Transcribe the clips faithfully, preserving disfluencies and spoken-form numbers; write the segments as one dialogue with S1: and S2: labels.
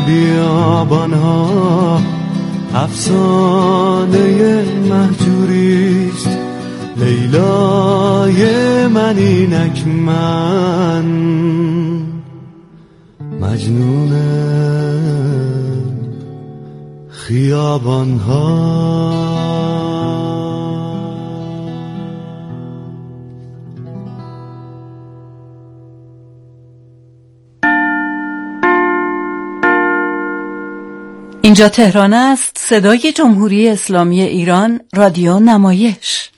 S1: بیابانها افسانه مهجوریست، لیلای من اینک من مجنون خیابانها.
S2: اینجا تهران است، صدای جمهوری اسلامی ایران، رادیو نمایش.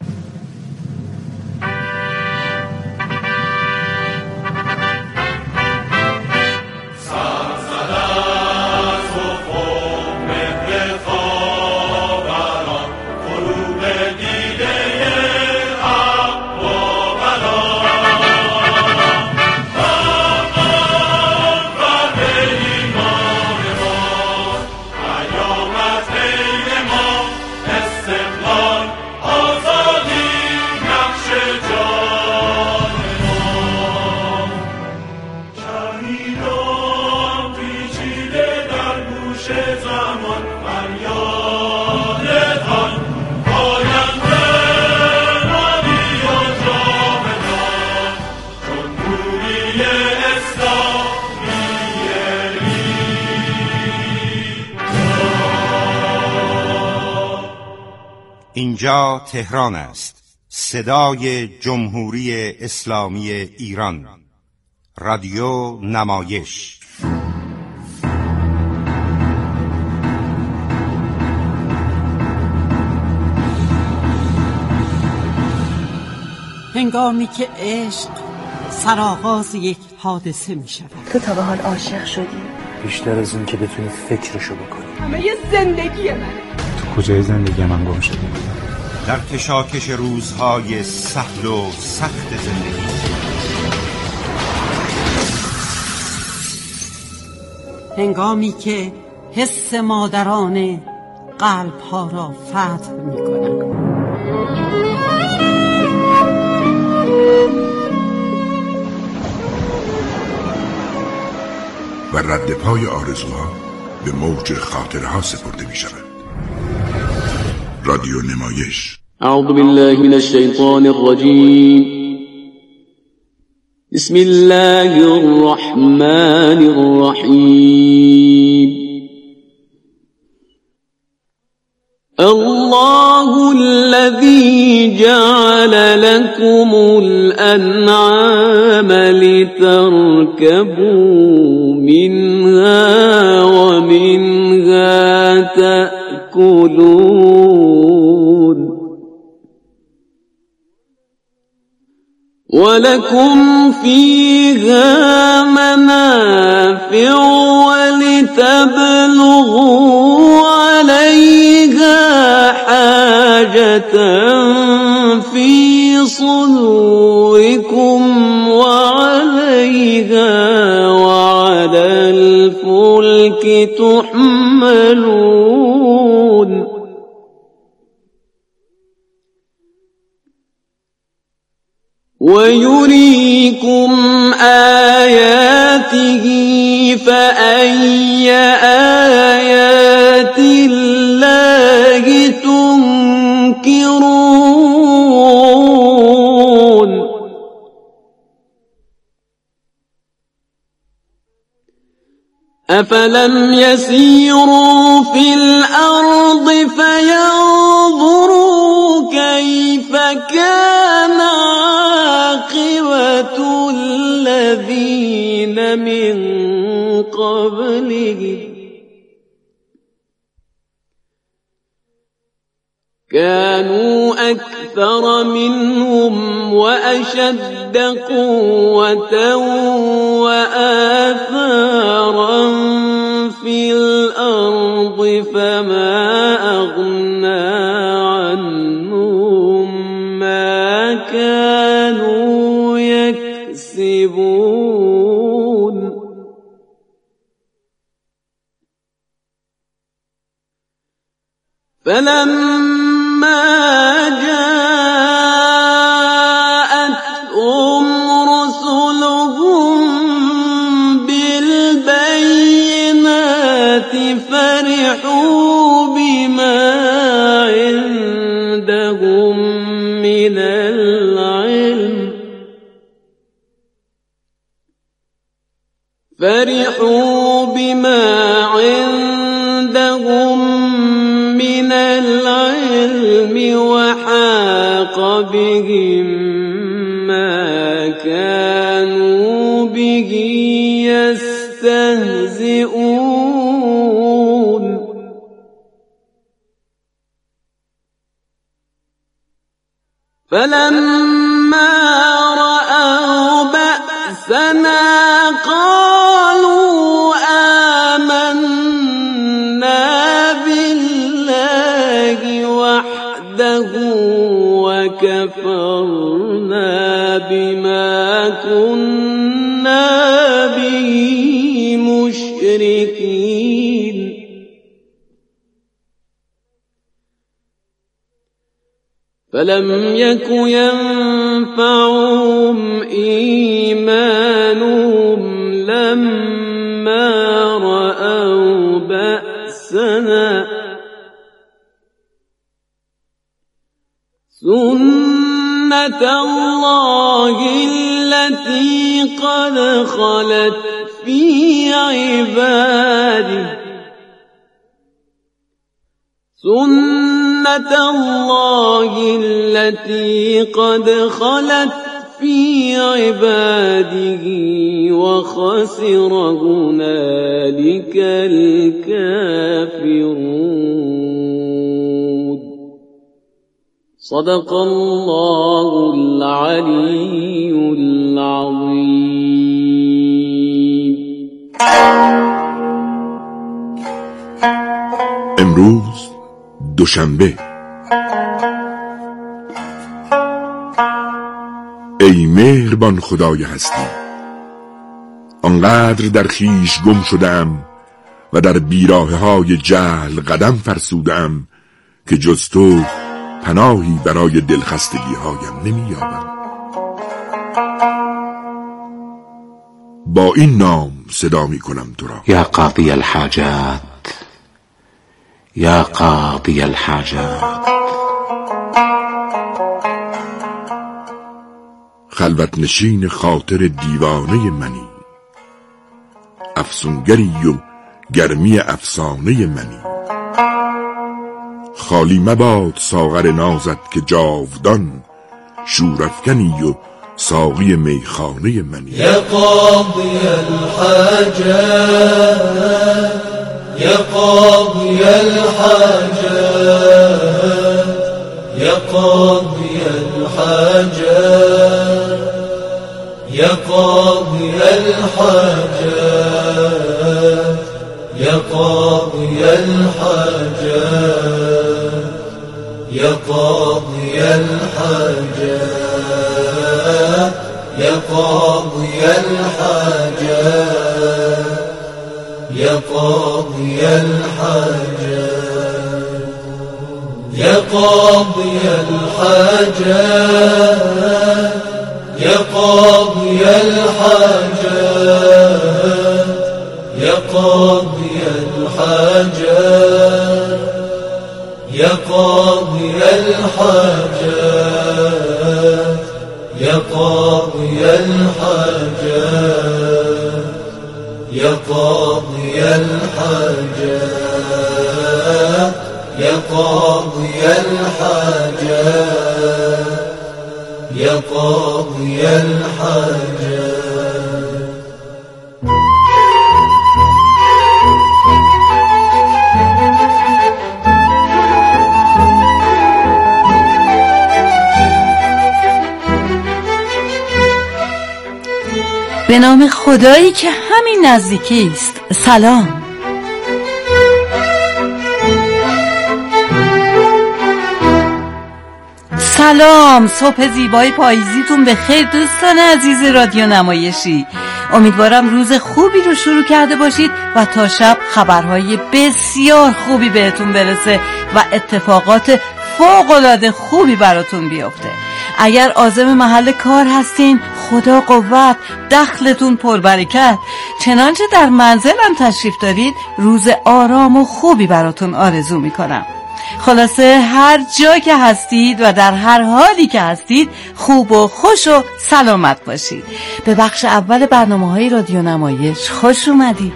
S3: اینجا تهران است، صدای جمهوری اسلامی ایران، رادیو نمایش.
S4: هنگامی که عشق سرآغاز یک حادثه می شود.
S5: تو تا به حال عاشق شدی؟
S6: بیشتر از این که بتونی فکرشو بکنی.
S5: همه یه زندگی منه.
S6: تو کجای زندگی من گم شدی؟
S3: در کشاکش روزهای سهل و سخت زندگی.
S4: هنگامی که حس مادرانه قلب‌ها را فتح می‌کند.
S7: و رد پای آرزوها به موج خاطرها سپرده می شود. رادیو نمایش.
S8: اعوذ بالله من الشیطان الرجیم. بسم الله الرحمن الرحیم. الله الذي جعل لكم الأنعام لتركبوا منها ومنها تأكلون ولكم فيها منافع ولتبلغوا عليها حاجة في صدوركم وعليها وعلى الفلك تحملون ويريكم آياته فأي آيات الله تنكرون أفلم يسيروا في الأرض فينظروا كيف كان عاقبة الذين من قبلهم كانوا أكثر منهم وأشد قوة وآثارا في الأرض فما أغنى عنهم ما كانوا يكسبون فلما جاءتهم رسلهم بالبينات فرحوا بما عندهم من العلم فرحوا بما عندهم من العلم وحاق بهم ما كانوا به يستهزئون فلما رأوا بأسنا قالوا آمنا بالله وحده وكفرنا بما كنا به مشركين فلم يك ينفعهم إيمانهم لما رأوا بأسنا سنة الله التي قد خلت في عباده سنة الله التي قد خلت في عباده وخسر هنالك الكافرون صدق الله العلي العظيم.
S7: امروز دوشنبه. ای مهربان خدای هستی، آنقدر در خیش گم شدم و در بیراهه های جهل قدم فرسودم که جز تو پناهی برای دلخستگی هایم نمی یابم. با این نام صدا می کنم تو را:
S6: یا قاضی الحاجات، یا قاضی الحاجات.
S7: خلوت نشین خاطر دیوانه منی، افسونگری و گرمی افسانه منی. خالی مباد ساغر نازت که جاودان شورافکنی و ساقی میخانه منی.
S9: یا قاضی الحاجات، یا قاضی الحاجات، یا قاضی الحاجات، یا قاضی الحاجات، یا قاضی الحاجات، یا قاضی الحاجات، یا قاضی الحاجات، یا قاضی الحاجات، یا قاضی الحاجات، یا قاضی الحاجات، یا قاضی الحاجات، یا قاضی الحاجات، یا قاضی الحاجات، یا قاضی الحاجات، یا قاضی الحاجات، یا قاضی الحاجات.
S2: به نام خدایی که همین نزدیکی است. سلام. سلام، صبح زیبای پاییزیتون به خیر دوستان عزیز رادیو نمایشی. امیدوارم روز خوبی رو شروع کرده باشید و تا شب خبرهای بسیار خوبی بهتون برسه و اتفاقات فوق‌العاده خوبی براتون بیفته. اگر عازم محل کار هستین، خدا قوت، دخلتون پربرکت. چنانچه در منزلم تشریف دارید روز آرام و خوبی براتون آرزو میکنم. خلاصه هر جا که هستید و در هر حالی که هستید خوب و خوش و سلامت باشید. به بخش اول برنامه‌های رادیو نمایش خوش اومدید.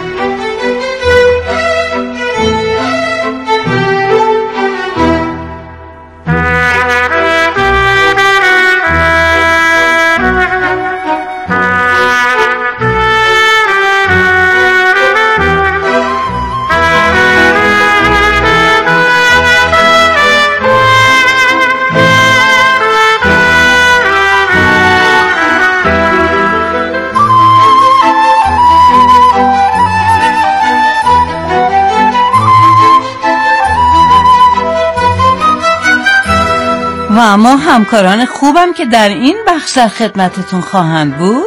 S2: و اما همکاران خوبم که در این بخش در خدمتتون خواهند بود.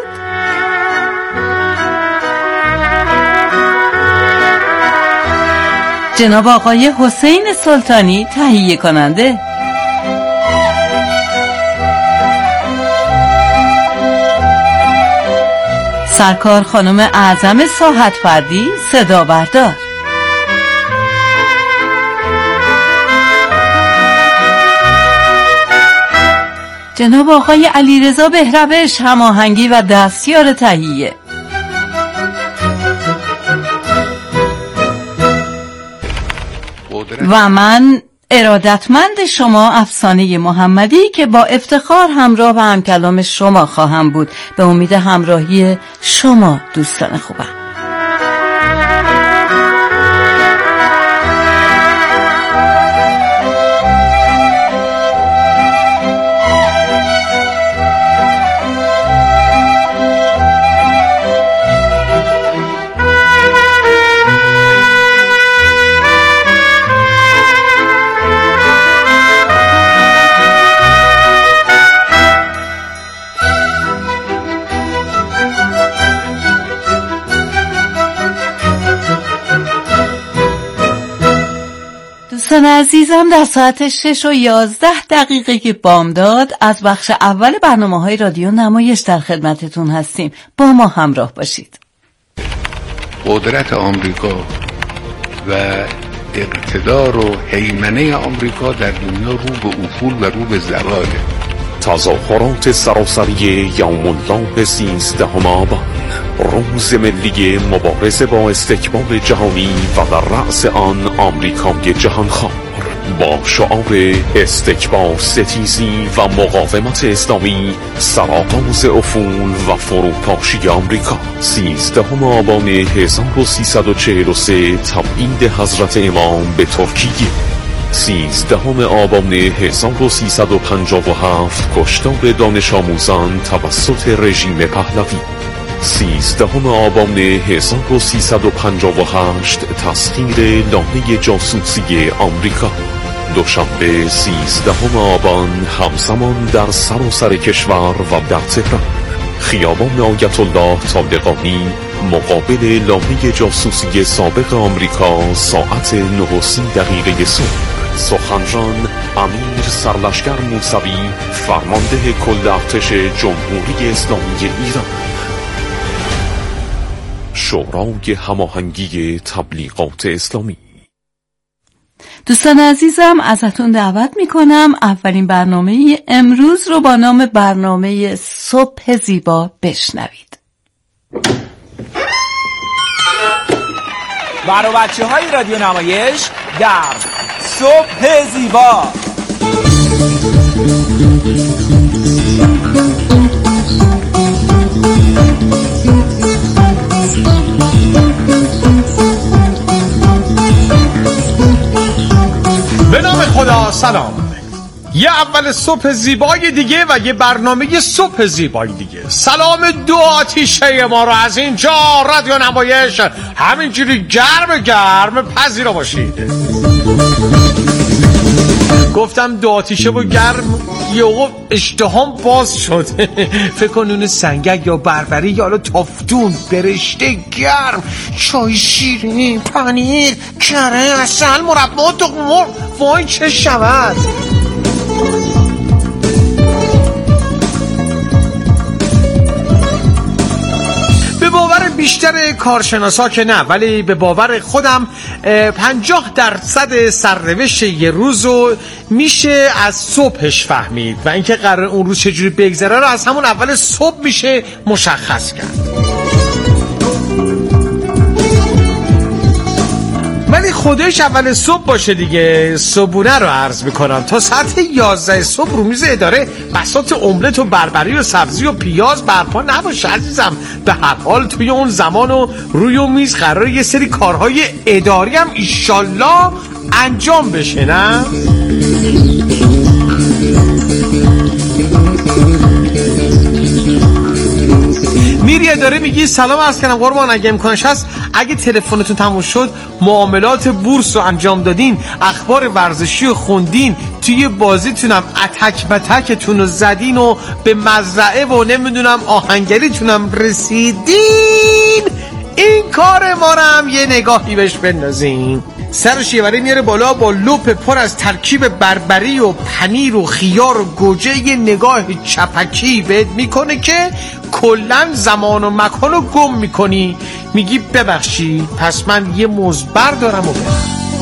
S2: جناب آقای حسین سلطانی تهیه کننده، سرکار خانم اعظم ساحت فردی صدا بردار، جناب آقای علیرضا بهروش هماهنگی و دستیار تهیه، و من ارادتمند شما افسانه محمدی که با افتخار همراه و همکلام شما خواهم بود. به امید همراهی شما دوستان خوبم. دوستان عزیزم، در ساعت شش و یازده دقیقه که بامداد از بخش اول برنامه‌های رادیو نمایش در خدمتتون هستیم. با ما همراه باشید.
S10: قدرت آمریکا و اقتدار و هیمنه آمریکا در دنیا رو به افول و رو به زواله.
S11: تظاهرات سراسری یوم الله سیزدهم آبان، روز ملی مبارزه با استکبار جهانی و در رأس آن آمریکای جهانخوار، با شعار استکبار ستیزی و مقاومت اسلامی سرآغاز افول و فروپاشی آمریکا. سیزدهم آبان هزار و سیصد و چهل و سه تبعید حضرت امام به ترکیه. سیزدهم آبان هزار و سیصد و پنجاه و هفت کشتار دانش آموزان توسط رژیم پهلوی. سیزدهم آبان هزار و سیصد و پنجاه و هشت تسخیر لانه جاسوسی آمریکا. دوشنبه سیزدهم آبان همزمان در سراسر کشور و در تهران، خیابان آیت الله طالقانی مقابل لانه جاسوسی سابق آمریکا ساعت نه و سی دقیقه صبح. سخنران امیر سرلشکر موسوی، فرمانده کل ارتش جمهوری اسلامی ایران. شورای هماهنگی تبلیغات اسلامی.
S2: دوستان عزیزم، ازتون دعوت میکنم اولین برنامه امروز رو با نام برنامه صبح زیبا بشنوید.
S12: برای بچه های رادیو نمایش در صبح زیبا.
S13: به نام خدا، سلام. یه اول صبح زیبای دیگه و یه برنامه صبح زیبای دیگه. سلام دو آتیشه ما رو از اینجا رادیو نمایش همینجوری گرم گرم پذیرا باشید. گفتم دو آتیشه و گرم، یهو اشتهام باز شد. فکر کن اون سنگک یا بربری یا حالا تافتون برشته گرم، چای شیرینی، پنیر، کره، عسل، مربا، تخم مرغ، وای چه شود. به باور بیشتر کارشناسا که نه، ولی به باور خودم پنجاه درصد سرنوشت یه روز رو میشه از صبحش فهمید و اینکه قرار اون روز چجوری بگذره رو از همون اول صبح میشه مشخص کرد. ولی خودش اول صبح باشه دیگه. صبحونه رو عرض میکنم تا ساعت یازده صبح رو میز اداره بساط املت و بربری و سبزی و پیاز برپا نباشه عزیزم. به هر حال توی اون زمان و روی اون میز قراره یه سری کارهای اداری هم ایشالله انجام بشه، نه؟ میری اداره میگی سلام عرض کنم قربان، اگه امکانش هست اگه تلفنتون تموم شد معاملات بورس رو انجام دادین، اخبار ورزشی رو خوندین، توی بازیتونم اتک بتکتون رو زدین و به مزرعه و نمیدونم آهنگریتونم رسیدین، این کار ما رو هم یه نگاهی بهش بندازین. سر شیوره میاره بالا با لپ پر از ترکیب بربری و پنیر و خیار و گوجه، یه نگاه چپکی بهت میکنه که کلن زمان و مکان رو گم میکنی. میگی ببخشی پس من یه مزبر دارم و برم.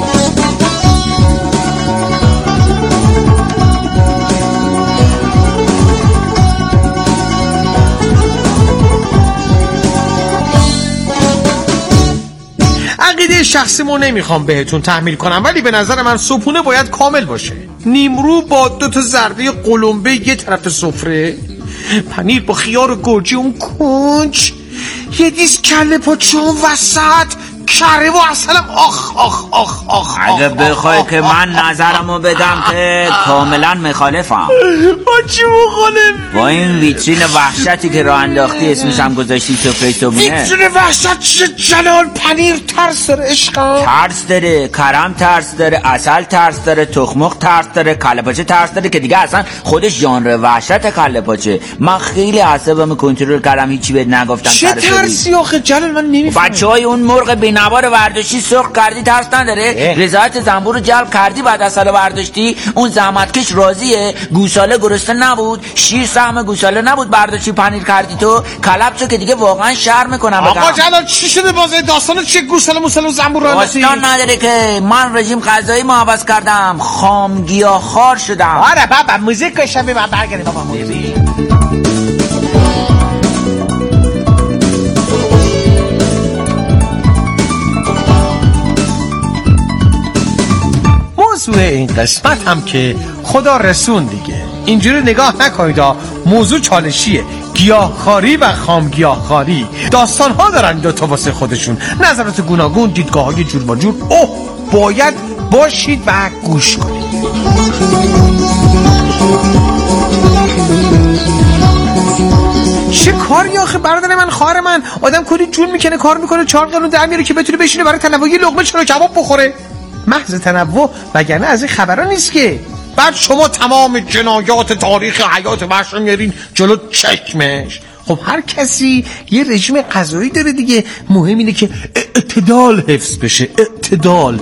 S13: عقیده شخصیمو نمیخوام بهتون تحمیل کنم، ولی به نظر من صبحونه باید کامل باشه. نیمرو با دو تا ضربه قلمبه یه طرف سفره، پنیر با خیار و گوجه اون کنج، یه دیس کله پاچه اون وسط، کره و اصلا آخ آخ آخ آخ.
S14: اگه بخوای که من نظرمو بدم که کاملا مخالفم.
S13: با چی مخالف؟
S14: با این ویترین وحشتی که راه انداختی، اسمش هم گذاشتی سفره صبحونه.
S13: ویترین وحشت چه جلال؟ پنیر ترس داره عشقم،
S14: ترس داره، کرم ترس داره، عسل ترس داره، تخمق ترس داره، کله پاچه ترس داره که دیگه اصلا خودش ژانر وحشت کله پاچه. من خیلی اعصابمو کنترل کردم، هیچی بهت نگفتم.
S13: چه ترسی آخه جلال؟ من نمیفهمم.
S14: بچهای اون مرغ بینوار ورزشی سرخ کردی ترس نداره؟ رضایت زنبور رو جلب کردی بعد از سال برداشتی؟ اون زحمتکش راضیه؟ گوساله گرسنه نبود؟ شیر سهم گوساله نبود برداشتی پنیر کردی تو؟ کلبچو که دیگه واقعا شرم میکنم بگم.
S13: آقا جلال چی شده بازه داستان چه گوساله موساله و زنبور رو انداختی؟
S14: داستان نداره که من رژیم غذایی ما عوض کردم، خام گیاهخوار شدم.
S13: آره بابا موزیک کشم ببر برگردیم بابا موزیک. موضوع این قسمت هم که خدا رسون دیگه، اینجوری نگاه نکنید. موضوع چالشیه، گیاهخواری و خام گیاهخواری. داستان ها دارن دو تا واسه خودشون، نظرات گوناگون، دیدگاه های جور و جور. اوه باید باشید و گوش کنید. چه کاری آخه برادر من، خواهر من، آدم کلی جون میکنه کار میکنه چهار قرون در میاره که بتونه بشینه برای تنوع یه لقمه چلو کباب بخوره. محض تنوع، وگرنه از این خبرها نیست که. بعد شما تمام جنایات تاریخ حیات وحش رو میارین جلو چشمش. خب هر کسی یه رژیم غذایی داره دیگه، مهم اینه که اعتدال حفظ بشه. اعتدال.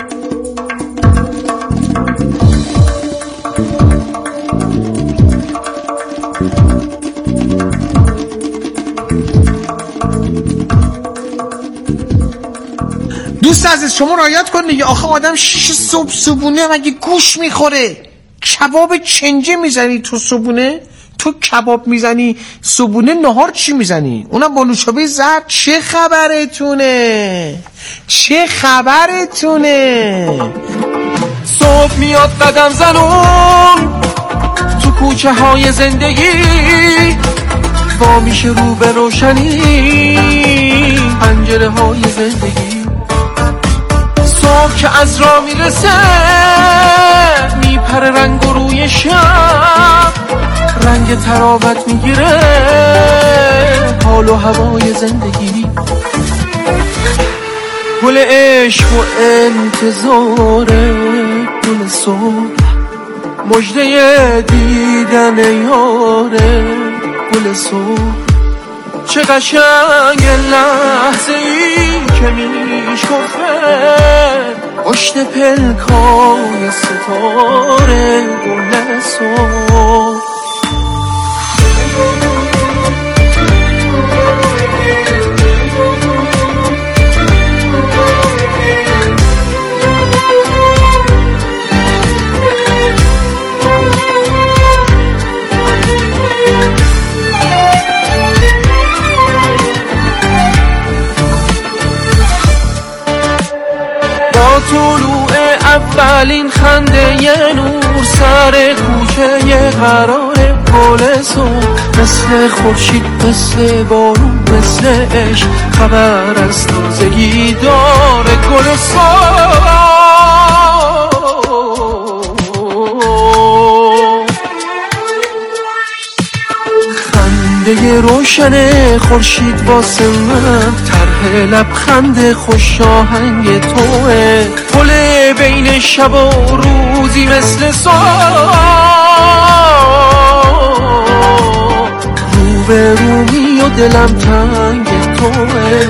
S13: دوست عزیز شما رعایت کن دیگه. آخه آدم شیش صبح صبحونه مگه گوش میخوره؟ کباب چنجه میزنی تو صبحونه؟ تو کباب میزنی صبحونه، نهار چی میزنی؟ اونم با نوشابه زرد. چه خبرتونه؟ چه خبرتونه؟
S15: صبح میاد قدم زنون تو کوچه های زندگی، با میشه رو به روشنی پنجره های زندگی. صبح که از راه میرسه میپره رنگ و روی شب، رنگ تراوت میگیره حال و هوای زندگی. گل عشق و انتظار گل صبح، مژده دیدن یاره گل صبح. چه قشنگ لحظه ای که میشکفه پشت پلکای ستاره گل صبح. طلوع اولین خنده ی نور سر کوچه قرار گل صبح، مثل خورشید مثل بارون مثل عشق خبر از تازگی داره گل صبح. خنده روشن خورشید واسه من طرح لبخند خوش آهنگ توه، گل بین شب و روزی مثل صبح، رو به رومی و دلم تنگ توه.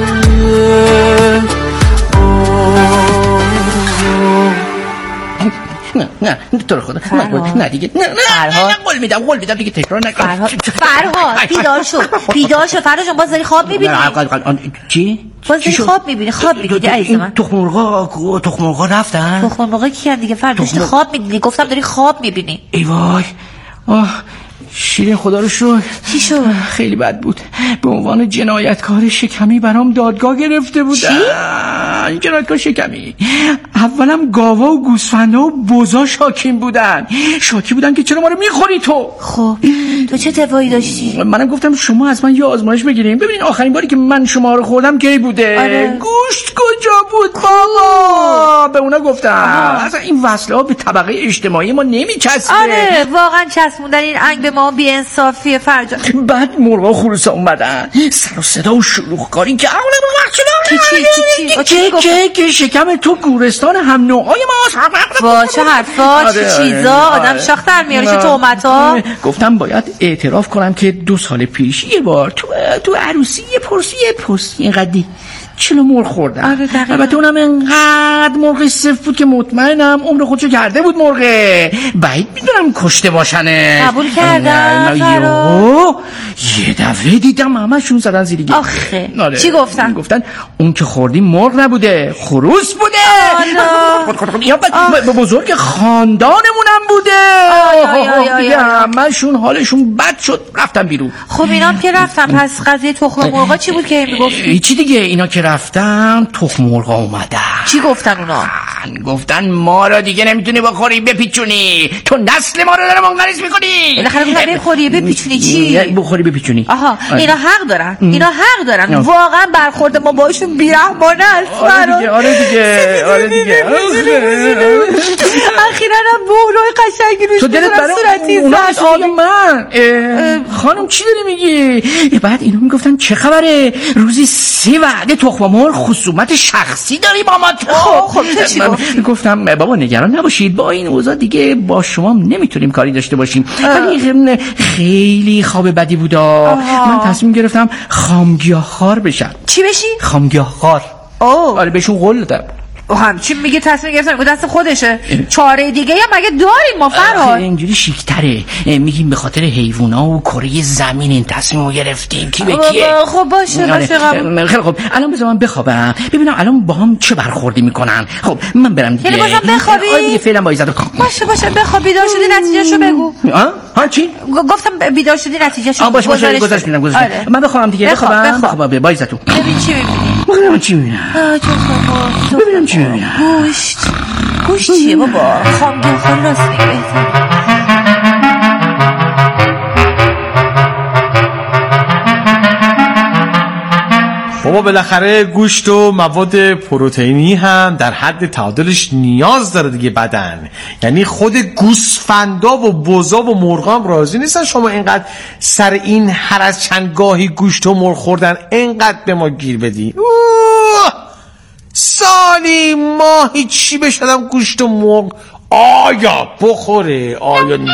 S16: نه نه تو رو خدا نه نه دیگه نه نه قول میدم قول میدم دیگه تکرار نکن.
S17: فرهاد بیدار شو بیدار شو فرهاد جان، باز داری خواب میبینی؟
S16: چی؟
S17: باز داری خواب میبینی خواب میبینی عزیز من.
S16: تخم مرغا تخم مرغا رفتن؟
S17: تخم مرغا کیان دیگه فرهاد؟ داشتی خواب میبینی، گفتم داری خواب میبینی.
S16: ای وای آه شیرین خدا رو شکر.
S17: چی شد؟
S16: خیلی بد بود. به عنوان جنایتکار شکمی برام دادگاه گرفته بودن. چی؟ جنایتکار شکمی. اولم گاوا و گوسفندا و بزا شاکیم بودن. شاکی بودن که چرا ما رو میخوری تو.
S17: خب تو چه دفاعی داشتی؟
S16: منم گفتم شما از من یه آزمایش بگیریم ببینین آخرین باری که من شما رو خوردم کی بوده.
S17: آره.
S16: گوشت کجا بود بابا؟ به اونا گفتم اصلا این وصله ها به طبقه اجتماعی ما نمیچسبه.
S17: آره واقعا چسبوندن این انگ به ما بی انصافیه فرجان.
S16: بعد مرغا خروسا اومدن سر و صدا و شلوغ کاری که
S17: چی چی چی
S16: چی که شکم تو گورستان هم نوعای ماست.
S17: وا چه حرفا چه چیزا آدم شاخ در میاره چه تهمتا.
S16: گفتم باید اعتراف کنم که دو سال پیش یه بار تو تو عروسی یه پرسی یه پرسی اینقدی چلو مرغ خوردم. البته اونم انقدر مرغ صفر بود که مطمئنم عمر خودشو کرده بود مرغه. بعید میدونم کشته باشنه.
S17: قبول کردم
S16: یه دفعه دیدم همشون زدن زیر گیر.
S17: آخه آره. چی گفتن؟
S16: گفتن اون که خوردیم مرغ نبوده خروس بوده. به بزرگ خاندانمونم بوده. همشون حالشون بد شد رفتن بیرون.
S17: خب اینام که رفتن پس قضیه تخم مرغا چی بود که میگفتی؟
S16: چی دیگه اینا که رفتن تخم مرغا اومدن.
S17: چی گفتن اونا؟
S16: گفتن ما را دیگه نمیتونی بخوری بپیچونی، تو نسل ما رو داره منقرض میکنی.
S17: بالاخره گفتن بخوری بپیچونی چی؟
S16: بخوری بپیچونی.
S17: آها اینا حق دارن اینا حق دارن واقعا برخورد ما باشون بیرحمانه است.
S16: آره دیگه آره دیگه آره دیگه
S17: اخیراً هم بحرای قشنگی روش
S16: تو دلت برای اونا آبی من خانم چی داری میگی؟ بعد اینا میگفتن چه خبره روزی سه وعده تخم مرغ خصومت شخصی داری با ما تو.
S17: خب تو چی گفتی؟
S16: گفتم بابا نگران نباشید با این اوضاع دیگه با شما نمیتونیم کاری داشته باشیم. ولی خیلی خواب بدی بودا. من تصمیم گرفتم خامگیاهخوار بشم.
S17: چی بشی؟
S16: خامگیاهخوار. آره بهشون قول دادم.
S17: همچین میگه تصمیم گرفتم میگه دست خودشه. چاره دیگه یا مگه داریم ما فرهاد؟
S16: اینجوری شیک‌تره میگیم به خاطر حیوونا و کره زمین این تصمیمو گرفتیم. کی به کیه؟
S17: خب باشه باشه قبول.
S16: خیلی خب الان بذار من بخوابم ببینم الان با هم چه برخوردی میکنن. خب من برم دیگه.
S17: یعنی بازم بخوابی؟
S16: آره دیگه فعلا با عزت.
S17: باشه باشه بخواب بیدار شدی نتیجهشو بگو.
S16: ها ها چی؟
S17: گفتم بیدار شدی نتیجهشو
S16: آ باشه باشه گذاشت میدم گذاشت. من بخوابم دیگه بخوابم بخوابم با عزت.
S17: ببین چی میبینی؟
S16: ببینم چی میبینم. ببینم چی میبینم.
S17: گوشت گوشت چیه بابا؟ خامگیاهخوار راست میگه بهتر.
S13: بابا بالاخره گوشت و مواد پروتئینی هم در حد تعادلش نیاز داره دیگه بدن. یعنی خود گوسفندا و بزا و مرغا هم راضی نیستن شما اینقدر سر این هر از چند گاهی گوشت و مرغ خوردن اینقدر به ما گیر بدی. سالی ماهی چی بشدم گوشت و مرغ آیا بخوره آیا نه.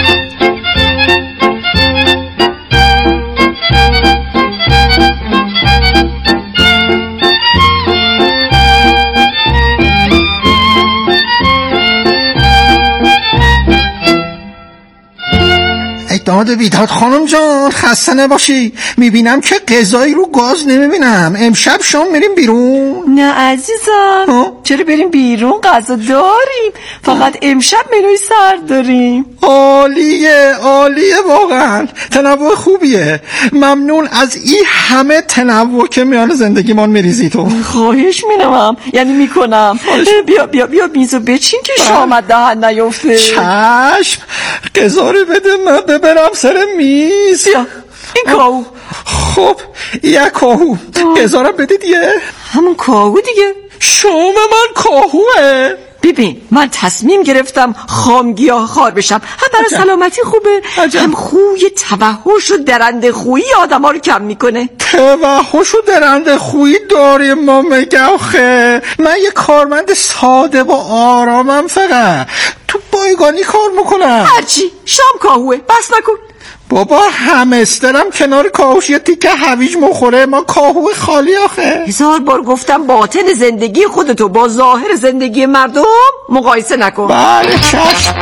S18: داد بیداد خانم جان خسته نباشی. میبینم که غذایی رو گاز نمیبینم. امشب شام میریم بیرون؟
S17: نه عزیزم
S16: چرا بریم بیرون؟ غذا داریم، فقط امشب منوی سرد داریم.
S18: عالیه عالیه، واقعا تنوع خوبیه. ممنون از این همه تنوع که میان زندگیمان میریزی تو.
S16: خواهش میکنم، یعنی میکنم. بیا بیا بیا میزو بچین که شامت دهن نیفته.
S18: چشم، غذا رو بده من ببرم سر میز.
S16: بیا این کاهو.
S18: خب یک کاهو غذا رو بده دیگه.
S16: همون کاهو دیگه.
S18: شام من کاهوه.
S16: ببین من تصمیم گرفتم خامگیاه خار بشم، هم برای سلامتی خوبه، عجب. هم خوی توحش و درنده خویی آدم ها رو کم میکنه.
S18: توحش و درنده خویی داریم ما مگه آخه؟ من یه کارمند ساده و آرامم، فقط تو بایگانی کار میکنم.
S16: هرچی شام کاهوه، بس نکن.
S18: بابا همسترم کنار کاهوش یه تیکه هویج مخوره، ما کاهو خالی آخه.
S16: هزار بار گفتم باطن زندگی خودتو با ظاهر زندگی مردم مقایسه نکن.
S18: بله چشم.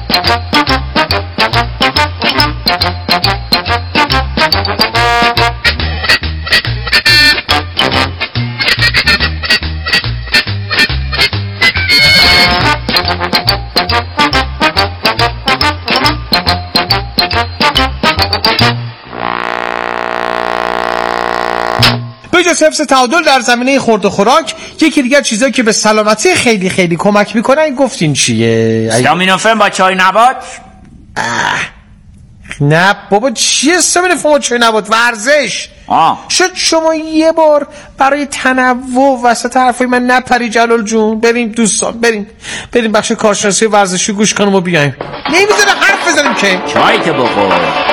S13: بجز حفظ تعادل در زمینه خورد و خوراک، یکی دیگر چیزایی که به سلامتی خیلی خیلی کمک میکنن گفتین چیه؟
S14: استامینوفن با چای نبات؟
S13: نه بابا چیه استامینوفن با چای نبات؟ ورزش.
S14: آه.
S13: شد شما یه بار برای تنوع وسط حرفای من نپری جلال جون. بریم دوستان، بریم بریم بخش کارشناسی ورزشی گوش کنم و بیایم. نمیذاره حرف بزنیم که.
S14: چای که بخور.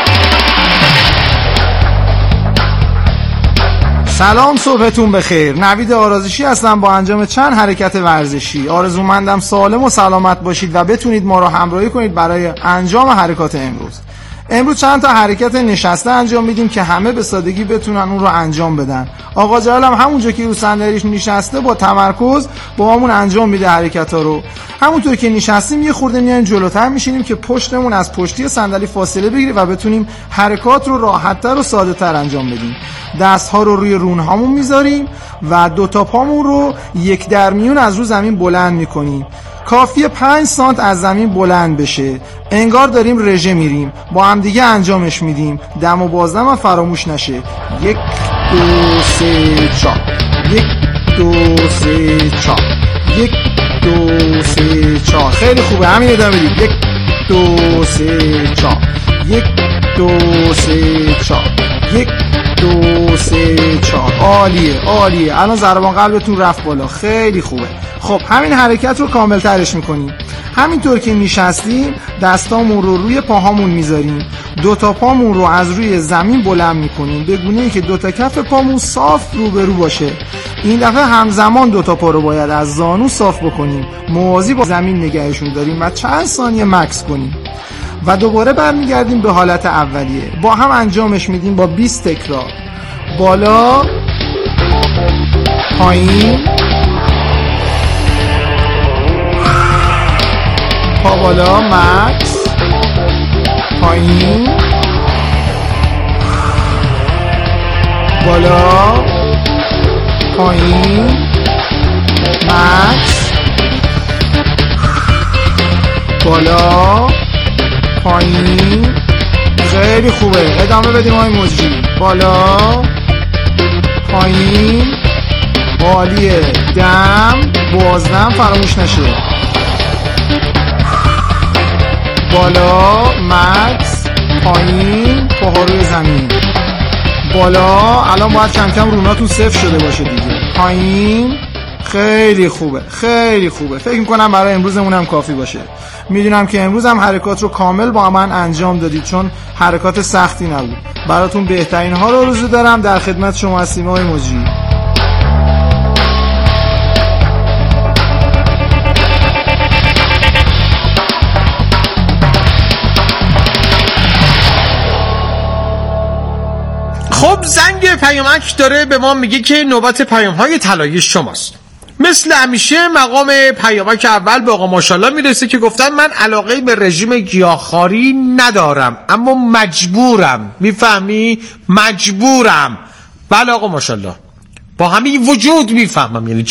S19: سلام، صبحتون بخیر. نوید آرازشی هستم با انجام چند حرکت ورزشی. آرزومندم سالم و سلامت باشید و بتونید ما را همراهی کنید برای انجام حرکات امروز. امروز چند تا حرکت نشسته انجام میدیم که همه به سادگی بتونن اون رو انجام بدن. آقا جلال هم همونجا که رو صندلیش نشسته با تمرکز با همون انجام میده حرکت ها رو. همونطور که نشستیم یه خورده میایم جلوتر میشینیم که پشتمون از پشتی صندلی فاصله بگیره و بتونیم حرکات رو راحت‌تر و ساده‌تر انجام بدیم. دست ها رو روی رونهامون میذاریم و دو تا پامون رو یک در میون از رو زمین بلند میکنیم. کافیه پنج سانت از زمین بلند بشه، انگار داریم رژه میریم. با هم دیگه انجامش میدیم، دم و بازدم هم فراموش نشه. یک دو سه چهار، یک دو سه چهار، یک دو سه چهار. خیلی خوبه، همین ادامه بدید. یک دو سه چهار، یک دو سه چهار، یک دو سه چهار. عالیه عالیه. الان ضربان قلبتون رفت بالا، خیلی خوبه. خب همین حرکت رو کامل ترش میکنیم. همینطور که نشستیم دستامون رو روی پاهامون میذاریم، دو تا پامون رو از روی زمین بلند میکنیم به گونه‌ای که دو تا کف پامون صاف روبرو باشه. این دفعه همزمان دو تا پا رو باید از زانو صاف بکنیم، موازی با زمین نگهشون داریم و چند ثانیه مکث کنیم و دوباره برمیگردیم به حالت اولیه. با هم انجامش میدیم با بیست تکرار. بالا، پایین، پا بالا، مکس، پایین، بالا، پایین، مکس، بالا، پایین. خیلی خوبه، ادامه بدیم های موجی. بالا، پایین، عالیه. دم، بازدم فراموش نشه. بالا، مکس، پایین، پاها روی زمین. بالا، الان باید کم کم روناتون صفر شده باشه دیگه. پایین. خیلی خوبه، خیلی خوبه. فکر میکنم برای امروزمون هم کافی باشه. میدونم که امروز هم حرکات رو کامل با من انجام دادید چون حرکات سختی نبود. براتون بهترین ها رو آرزو دارم. در خدمت شما هستیم آقای موجی.
S13: خب زنگ پیامک داره به ما میگه که نوبت پیام‌های طلایی شماست. مثل همیشه مقام پیامک اول به آقا ماشاءالله میرسه که گفتن من علاقه به رژیم گیاهخواری ندارم اما مجبورم. میفهمی؟ مجبورم. بله آقا ماشاءالله، با همین وجود میفهمم یعنی